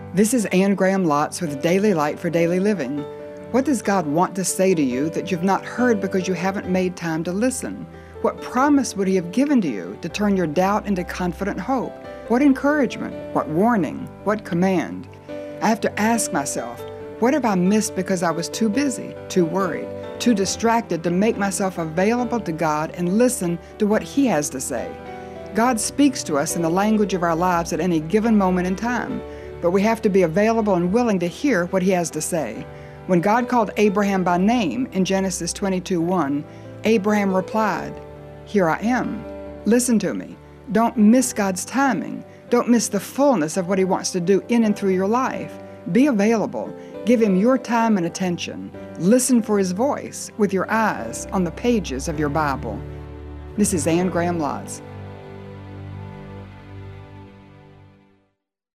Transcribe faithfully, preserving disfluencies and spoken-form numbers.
This is Anne Graham Lotz with Daily Light for Daily Living. What does God want to say to you that you've not heard because you haven't made time to listen? What promise would He have given to you to turn your doubt into confident hope? What encouragement? What warning? What command? I have to ask myself, what have I missed because I was too busy, too worried, too distracted to make myself available to God and listen to what He has to say? God speaks to us in the language of our lives at any given moment in time, but we have to be available and willing to hear what He has to say. When God called Abraham by name in Genesis twenty-two one, Abraham replied, "Here I am." Listen to me. Don't miss God's timing. Don't miss the fullness of what He wants to do in and through your life. Be available. Give Him your time and attention. Listen for His voice with your eyes on the pages of your Bible. This is Anne Graham Lotz.